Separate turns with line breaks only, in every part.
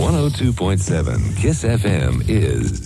102.7 Kiss FM is...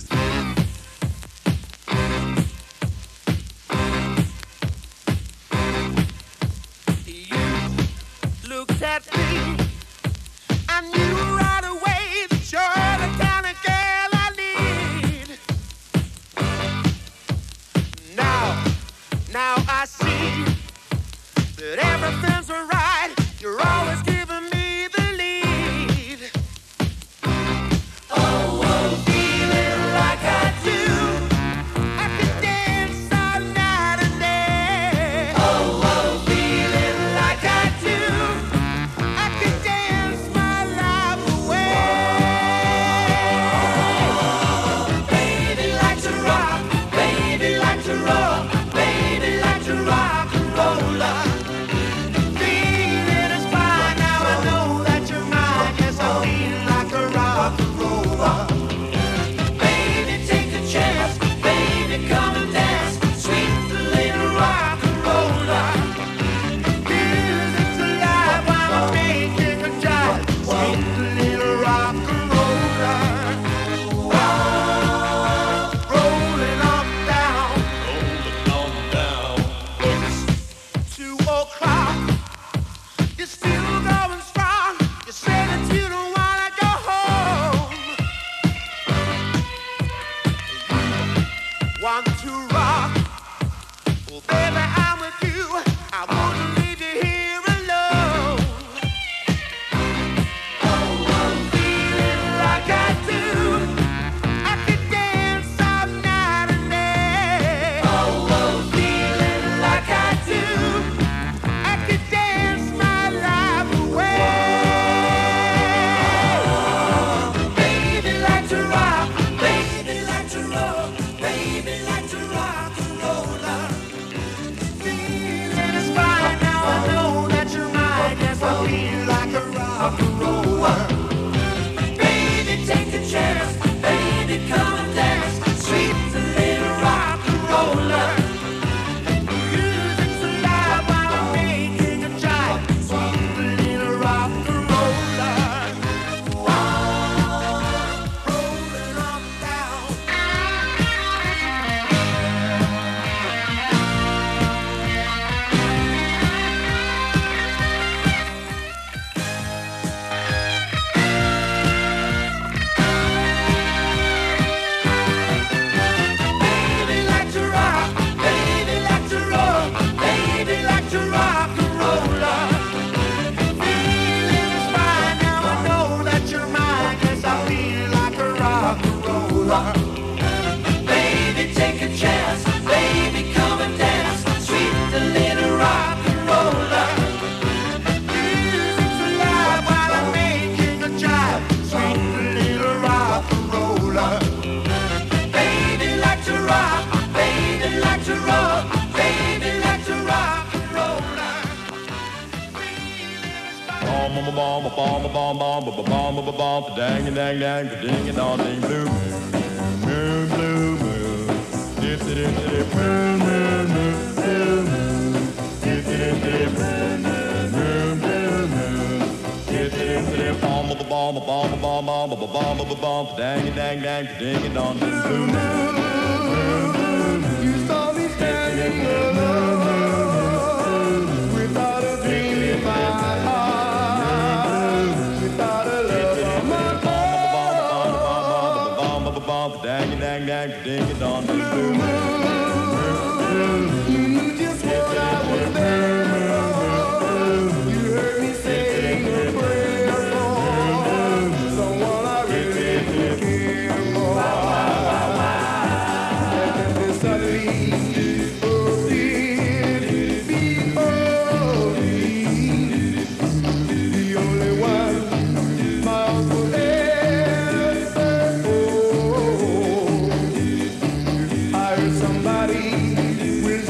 Somebody will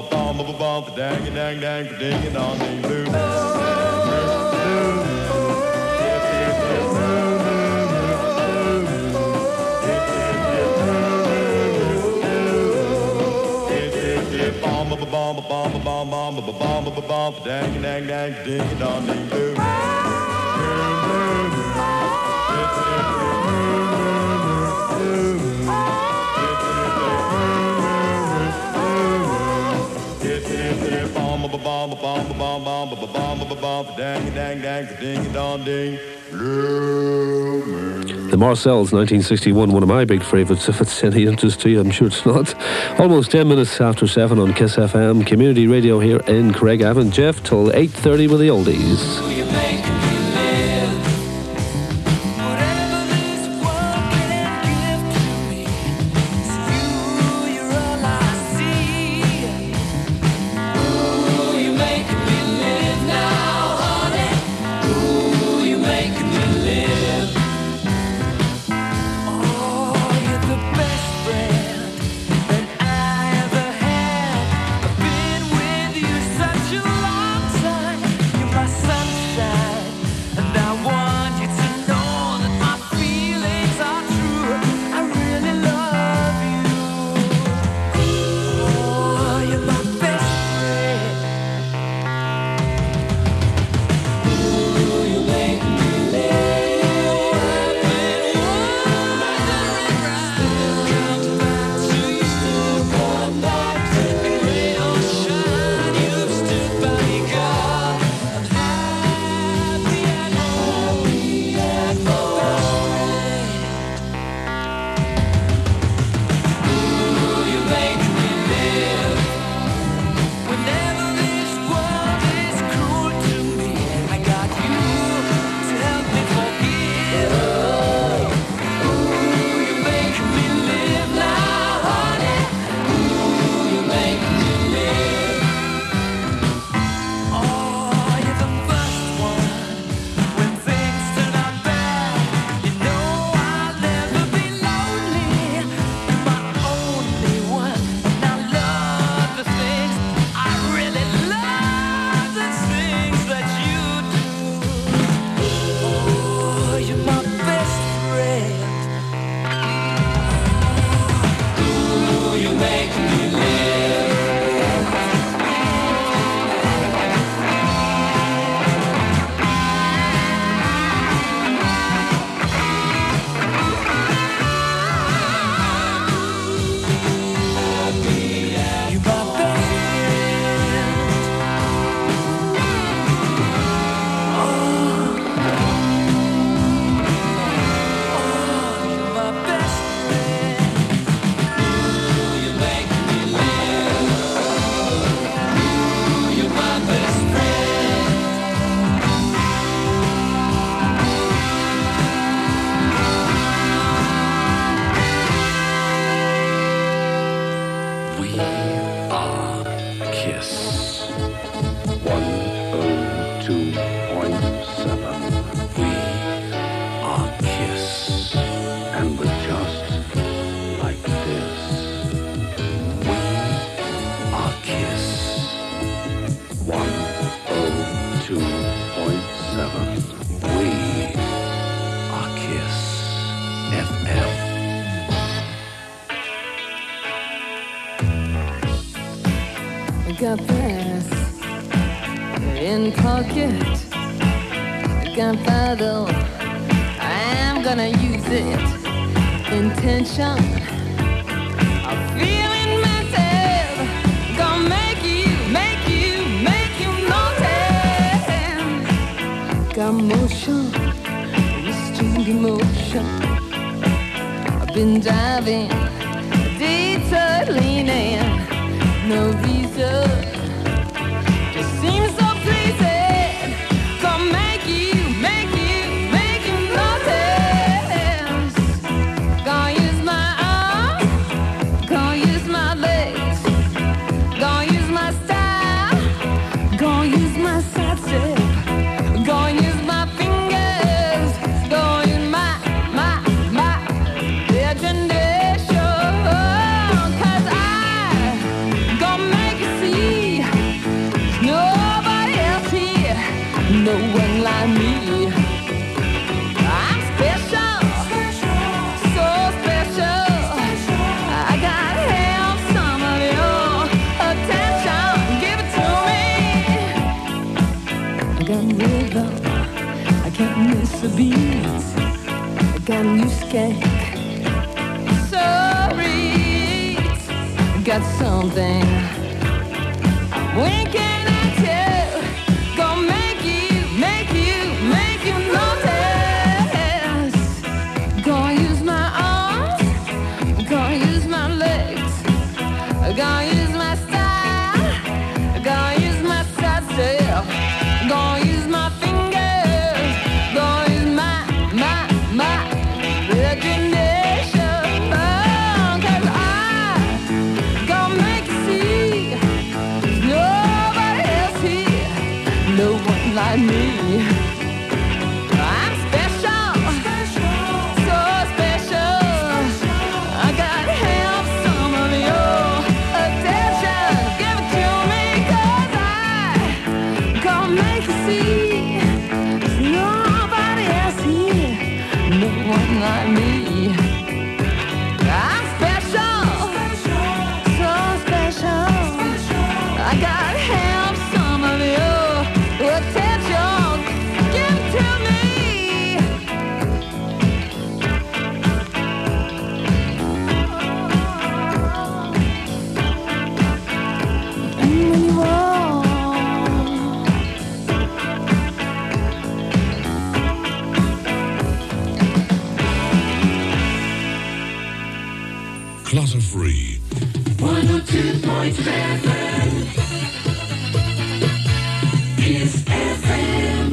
The Marcells, 1961, one of my big favourites. If it's any interest to you, I'm sure it's not. Almost 10 minutes after 7 on Kiss FM, community radio here in Craigavon. Jeff, till 8:30 with the oldies.
Got this in pocket, gunpowder, I'm gonna use it. Intention of feeling myself, gonna make you notice. Got motion, restrained emotion. I've been driving, detour leaning, no reason. Just seems so pleasing. Gonna make you notice. Gonna use my arm, gonna use my legs, gonna use my style, gonna use my side step, gonna use my fingers, gonna use my imagination. 'Cause I gonna make you see. the beat. I got a new skank. Sorry, I got something. When can I tell? Gonna make you notice. Gonna use my arms, gonna use my legs, gonna use my style, gonna use my side step, gonna use my fingers, gonna use my imagination. Oh, 'cause I gonna make you see there's nobody else here, no one like me. I'm special, so special. I gotta have some of your attention. Give it to me, 'cause I gonna make you see there's nobody else here, no one like me. I'm special, so special. I gotta have some of your attention. Give it to me. And when you walk,
Clutter free.
102.7 Kiss FM.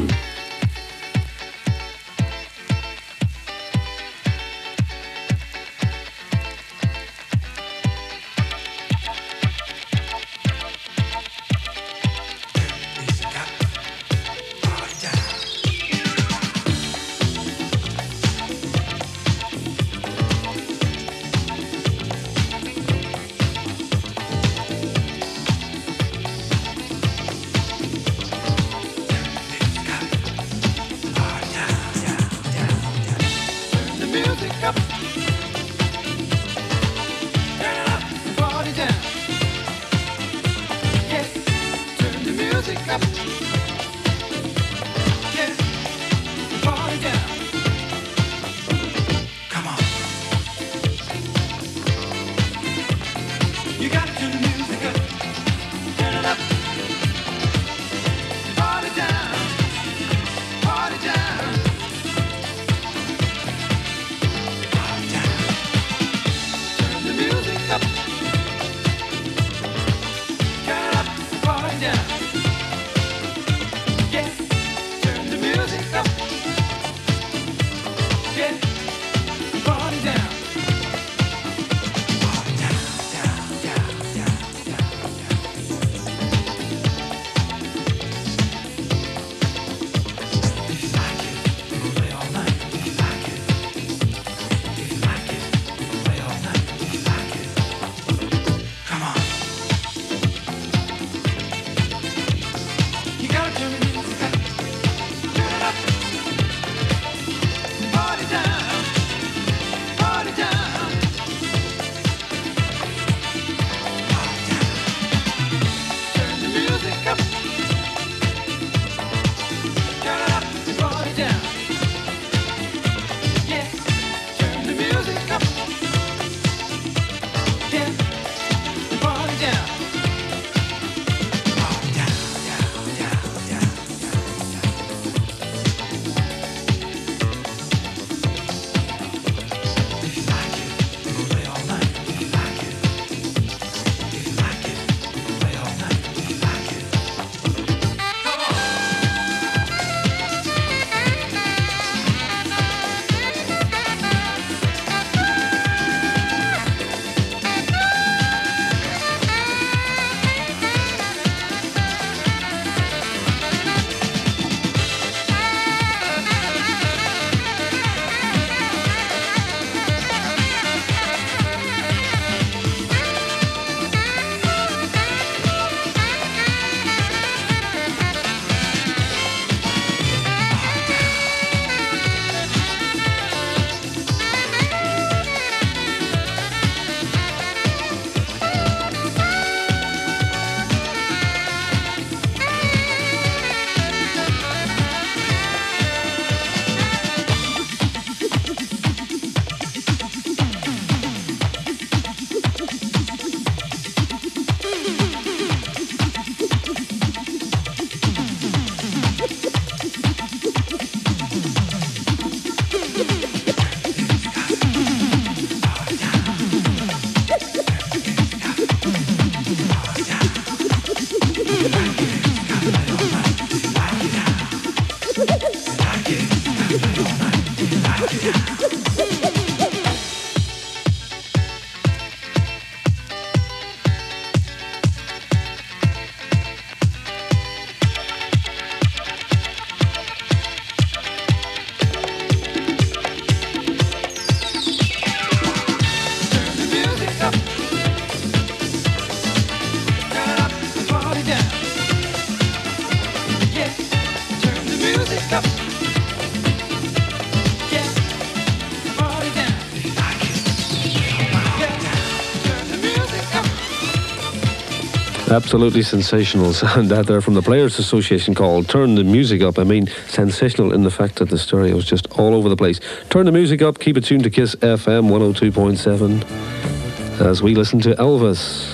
Absolutely sensational sound out there from the Players Association called Turn the Music Up. I mean, sensational in the fact that the stereo is just all over the place. Turn the music up, keep it tuned to Kiss FM 102.7 as we listen to Elvis.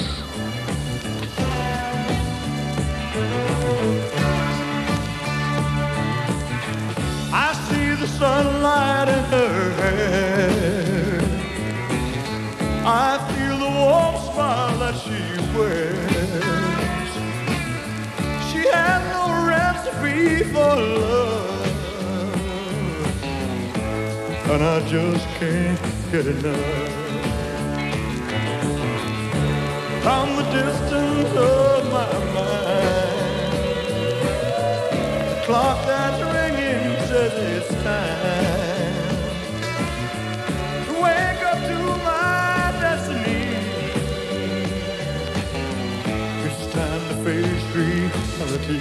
I see the sunlight in her hair. I feel the warm smile that she wears. She has no recipe for love, and I just can't get enough. From the distance of my mind, the clock that's ringing says it's time to wake up to my destiny. It's time to face reality.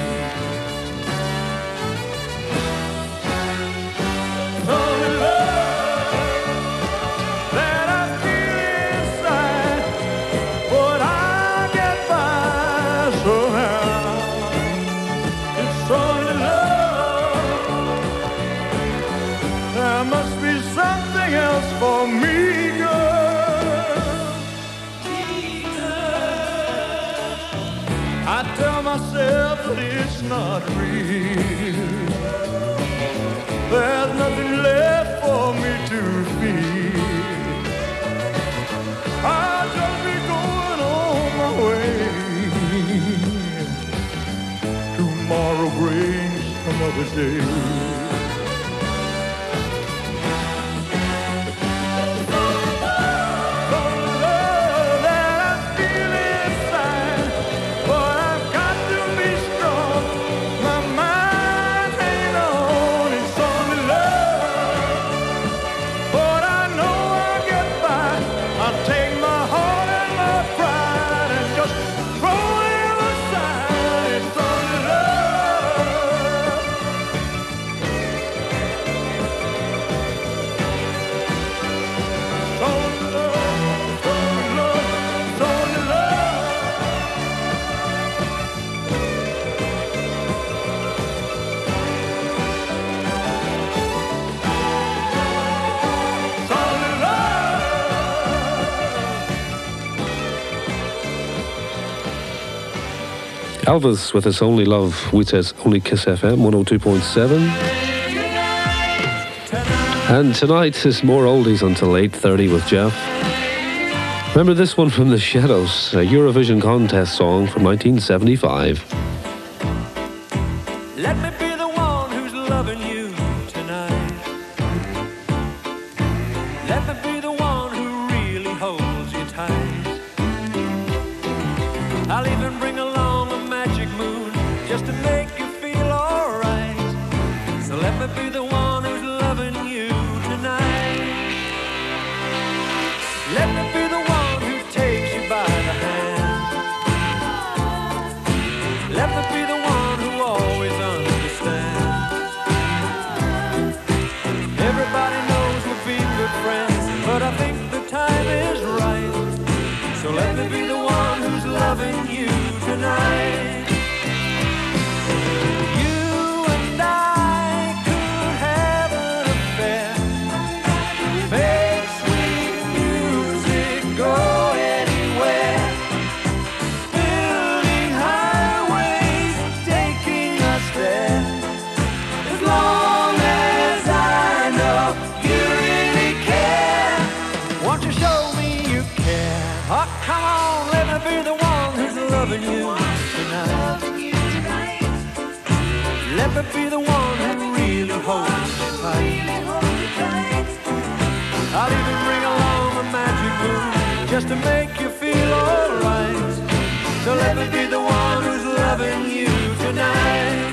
Only love that I feel inside, but I'll get by somehow. It's only love. There must be something else for me, girl. I tell myself that it's not real. There's nothing left for me to feel. I'll just be going on my way. Tomorrow brings another day.
Elvis with It's Only Love, which says only Kiss FM 102.7. And tonight is more oldies until 8:30 with Jeff. Remember this one from The Shadows, a Eurovision contest song from 1975.
Let me be the one who's loving you tonight. Let me be the one who really holds you tight. I'll even bring along a magic moon just to make you feel alright. So let me be the one who's loving you tonight. Let me be the one who takes you by the hand. Let me be the one who always understands. Everybody knows we've been good friends, but I think the time is right. So let me be the one who's loving you tonight. You and I could have an affair, make sweet music, go anywhere, building highways, taking us there. As long as I know you really care, won't you show me you care? Oh, come on, let me be the one who's loving you tonight. Let me be the one who really holds you tight. I'll even bring along a magic moon just to make you feel alright. So let me be the one who's loving you tonight.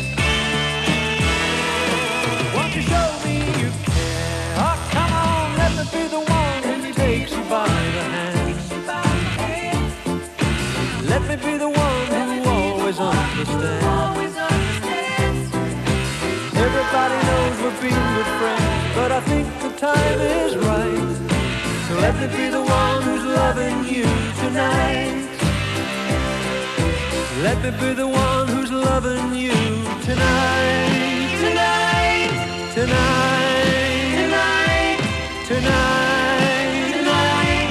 Won't you show me you care? Oh, come on, let we've been good friends, but I think the time is right. So let me be the one who's loving you tonight. Let me be the one who's loving you tonight. Tonight, tonight, tonight, tonight, tonight,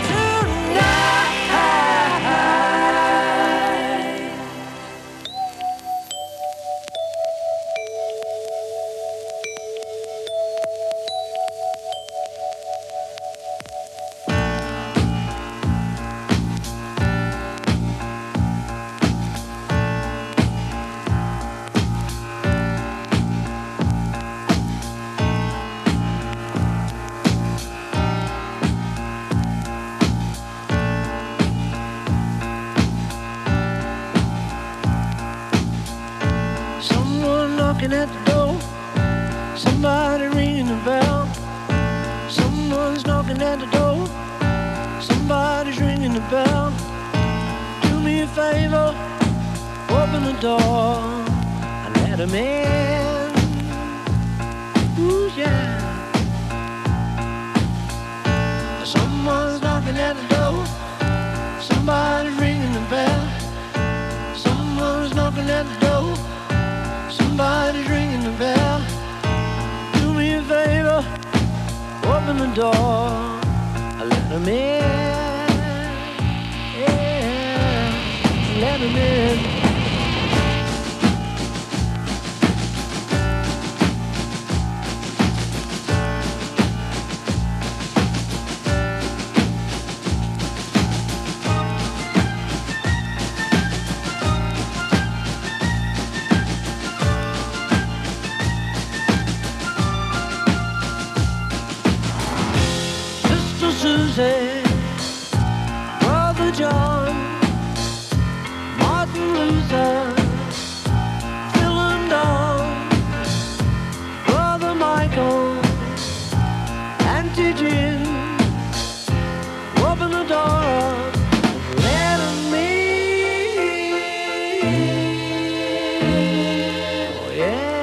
tonight. Knocking at the door, somebody ringing the bell. Someone's knocking at the door, somebody's ringing the bell. Do me a favor, open the door and let him in. Ooh yeah. Someone's knocking at the door, somebody's ringing the bell. Someone's knocking at the door, somebody's ringing the bell. Do me a favor, open the door, I let him in. Yeah, let him in. Susie, Brother John, Martin Luther, Phil and Don, Brother Michael, Auntie Jim, open the door, let him in. Oh yeah.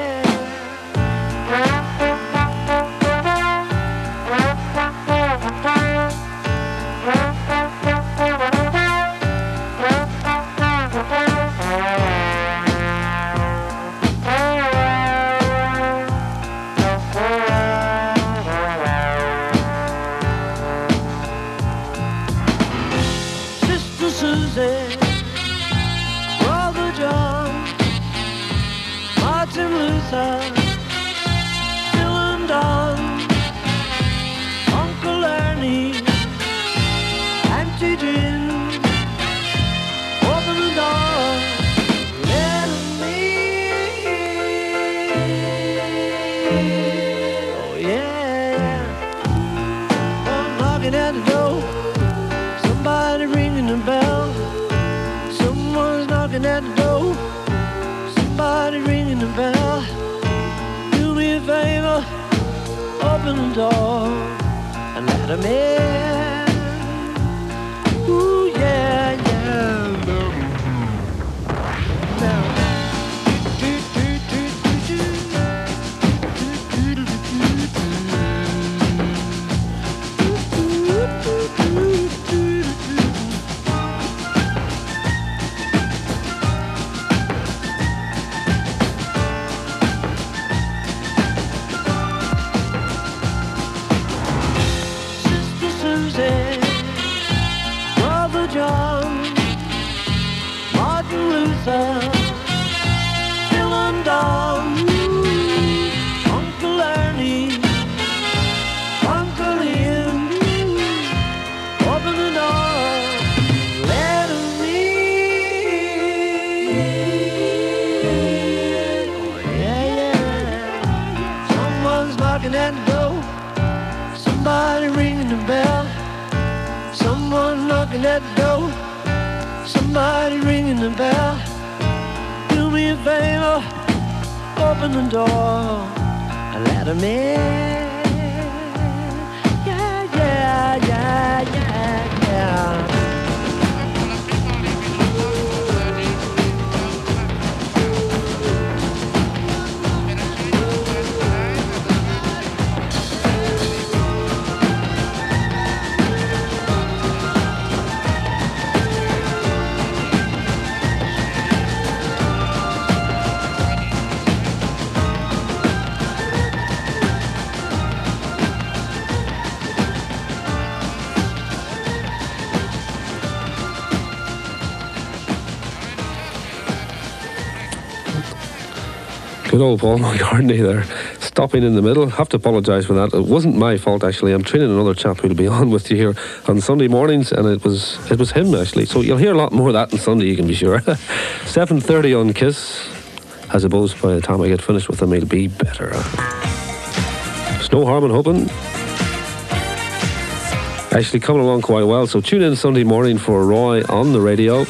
Brother John, Martin Luther, Phil and Don, Uncle Ernie, Auntie Jim, open the door, let him in. Oh yeah, I'm knocking at the door, somebody ringing the bell. Someone's knocking at the door, somebody ringing the bell. Do me a favor, open the door and let him in. Ooh yeah, yeah. Brother John, Martin Luther, Phil and Don, Uncle Ernie, Uncle Ian, open the door, let him in. Oh yeah, yeah. Someone's knocking at the door, somebody ringing the bell. Someone knocking at the door, somebody ringing the bell. Do me a favor, open the door and let him in. Yeah, yeah, yeah, yeah, yeah.
Good old Paul McCartney there, stopping in the middle. Have to apologise for that. It wasn't my fault, actually. I'm training another chap who'll be on with you here on Sunday mornings, and it was him, actually. So you'll hear a lot more of that on Sunday, you can be sure. 7:30 on Kiss. I suppose by the time I get finished with them, it'll be better. There's no harm in hoping. Actually coming along quite well. So tune in Sunday morning for Roy on the radio.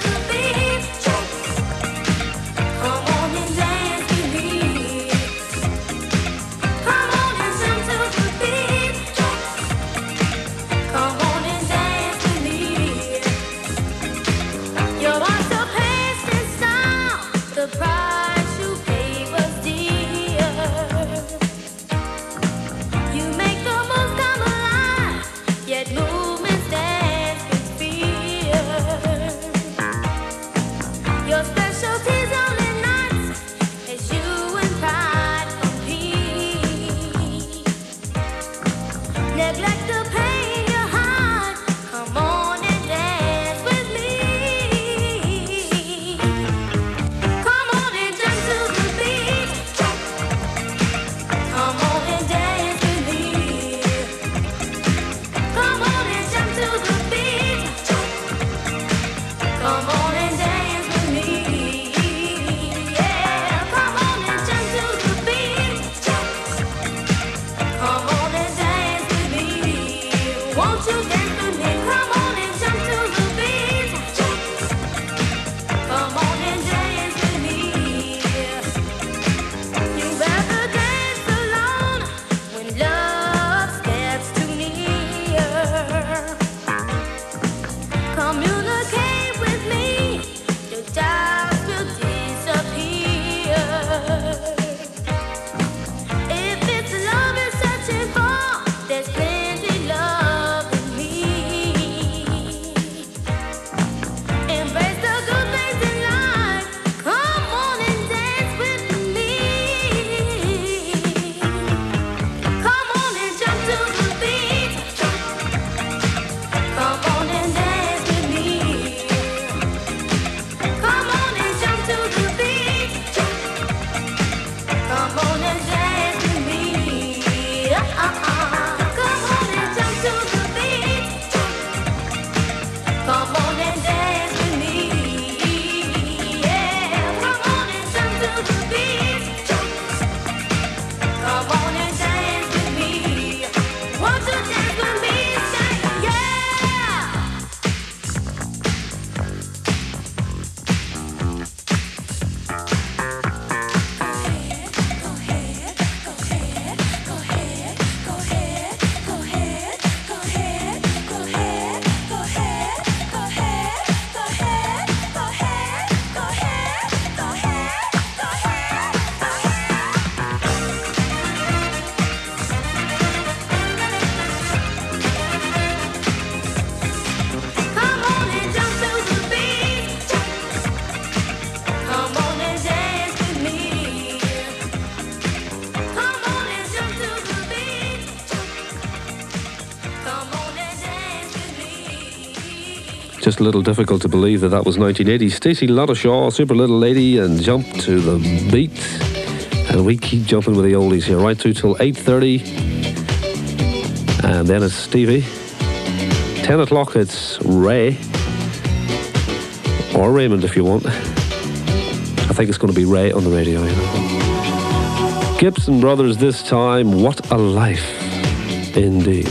Just a little difficult to believe that was 1980. Stacey Ladishaw, Super Little Lady, and Jump to the Beat. And we keep jumping with the oldies here, right through till 8:30. And then it's Stevie. 10 o'clock, it's Ray. Or Raymond, if you want. I think it's going to be Ray on the radio, you know. Gibson Brothers this time. What a life, indeed.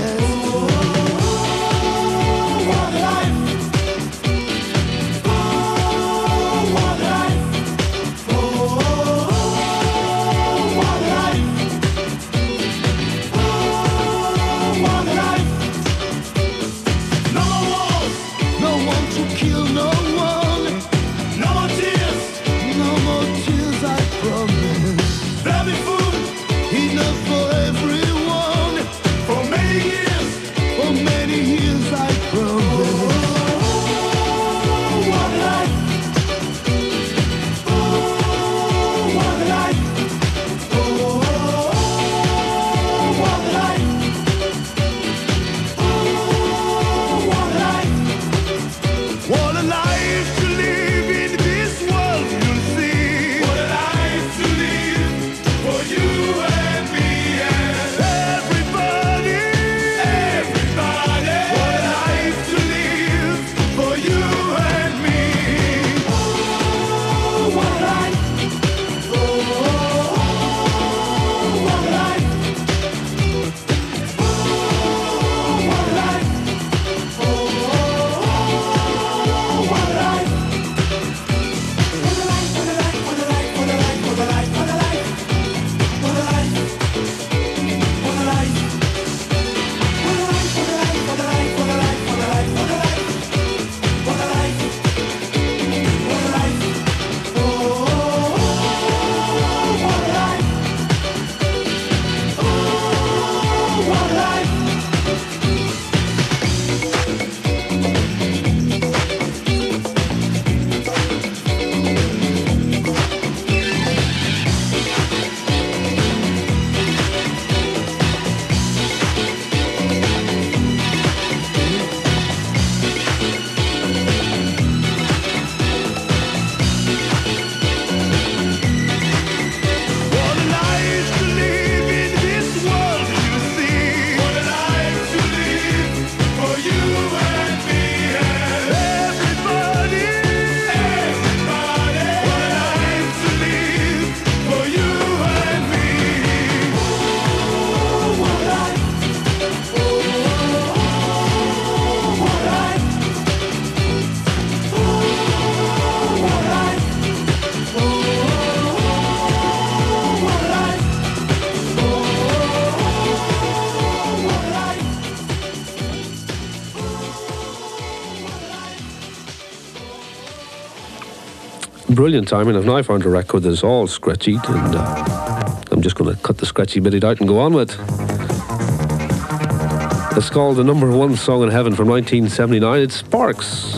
Tenderness.
Brilliant timing. I've now found a record that's all scratchy, and I'm just going to cut the scratchy bit out and go on with. It's called the number one song in heaven from 1979. It's Sparks.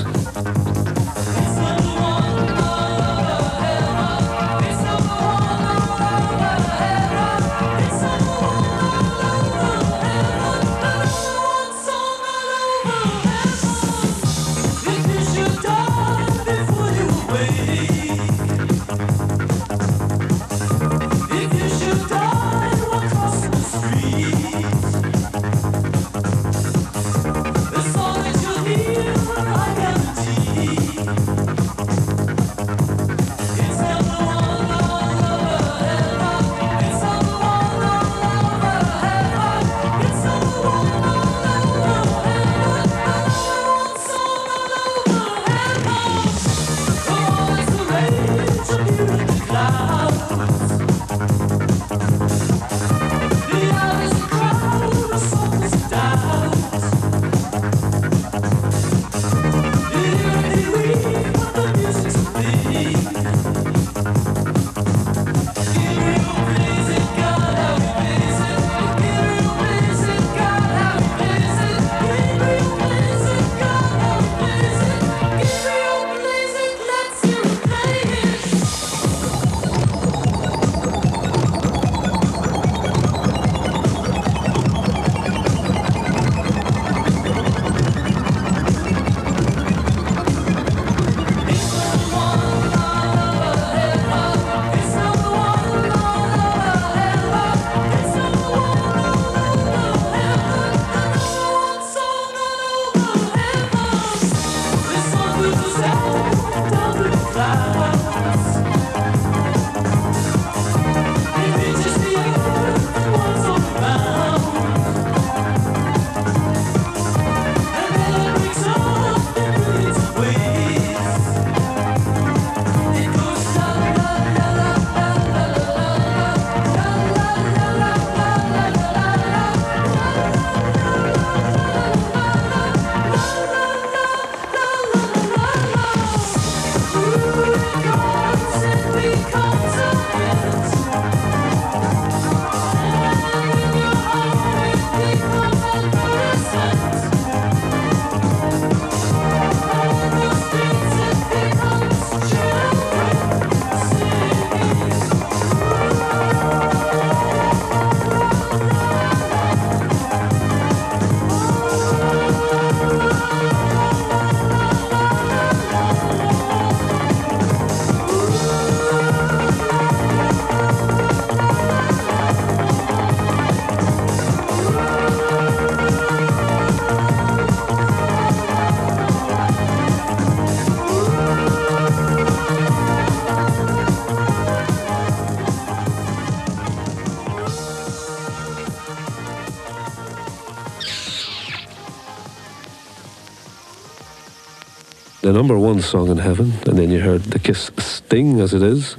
The number one song in heaven, and then you heard the Kiss Sting as it is.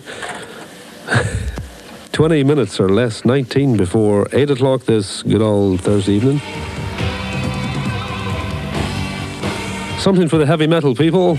20 minutes or less, 19 before 8 o'clock this good old Thursday evening. Something for the heavy metal people.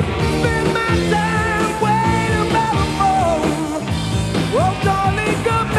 Darling, come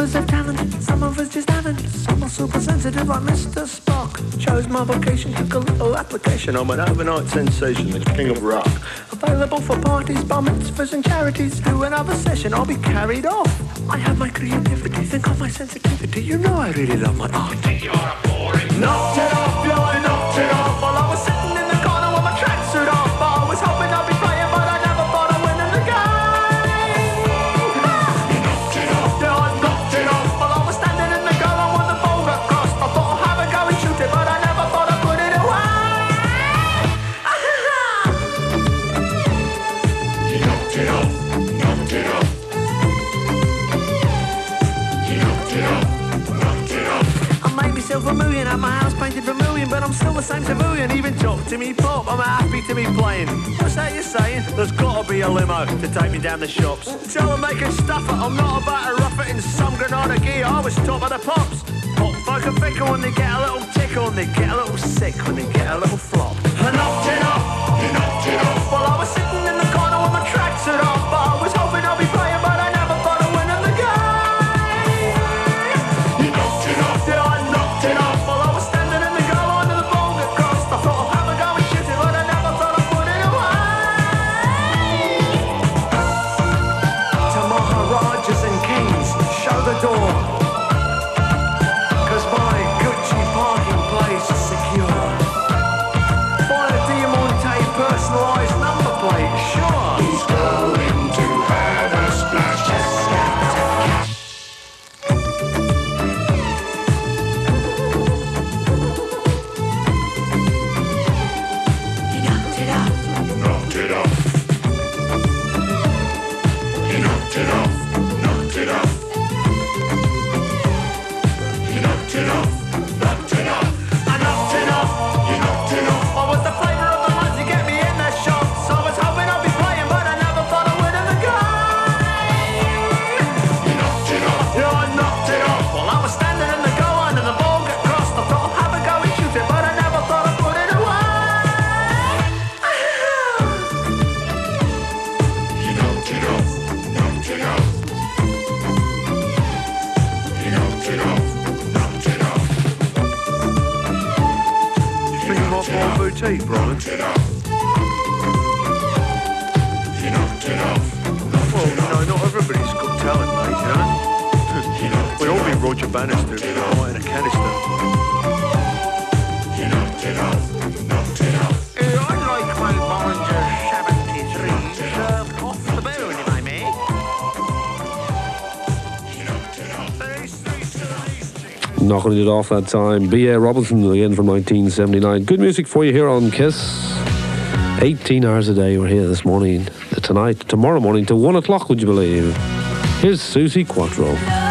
us have talent, some of us just haven't. Some are super sensitive like Mr. Spock. Chose my vocation, took a little application. I'm an overnight sensation, the king of rock. Available for parties, bar mitzvahs and charities. Do another session, I'll be carried off. I have my creativity, think of my sensitivity. You know I really love my art. You're a boring. Knocked it off, yeah, I knocked it off. While I was sitting in the corner with my tracksuit off. But I was hoping I'd be playing, but I never thought I'd win in the game. You knocked it off, yeah, I knocked it off. While I was standing in the goal, I won the ball got crossed. I thought I'd have a go and shoot it, but I never thought I'd put it away. You knocked it off, knocked it off. A million at my house painted vermilion, but I'm still the same civilian. Even talk to me pop, I'm happy to be playing. What's that you're saying? There's gotta be a limo to take me down the shops. Tell them they can stuff it, I'm not about to rough it in some Granada gear. I was top of the pops. Pop folk are fickle when they get a little tickle, and they get a little sick when they get a little flop. I knocked it off, you knocked it off. Well, I was sitting in the corner with my tracksuit off, but I was hoping I'd be playing, but I never thought I'd win in the game. You knocked it off, yeah, I knocked it off. While I was standing in the goal, under the ball got crossed. I thought I'd have a go and shoot it, but I never thought I'd put it away. To Maharajas and kings, show the door. 'Cause my Gucci parking place is secure. Buy a Diamante personalised number plate, sure. He's going to have a splash. Just got to cash. You knocked it off. Knocked it off. You knocked it off. Knocked it off. You knocked it off. Knocked it off. I knocked it off. You knocked it off. I was the flavour of the month to get me in the shop. So I was hoping I'd be playing, but I never thought I'd win in the game. You knocked it off. Yeah, I knocked it off. While I was standing in the goal line and the ball got crossed. I thought I'd have a go and shoot it, but I never thought I'd put it away. You knocked it off. Knocked it off. You knocked it off. Knocked it off. You think you might buy a boutique, Brian? Knocked it off. You knocked it off. Well, you know, not everybody's got talent, mate, you know? We'd all be Roger Bannister if we were fighting a canister. You knocked it off. Knocked it off. I'd like my Bollinger 73 served off the bone, if I may. You knocked it off.
Knocking it off that time. B.A. Robinson again from 1979. Good music for you here on Kiss. 18 hours a day. We're here this morning, tonight, tomorrow morning till 1 o'clock, would you believe? Here's Susie Quattro.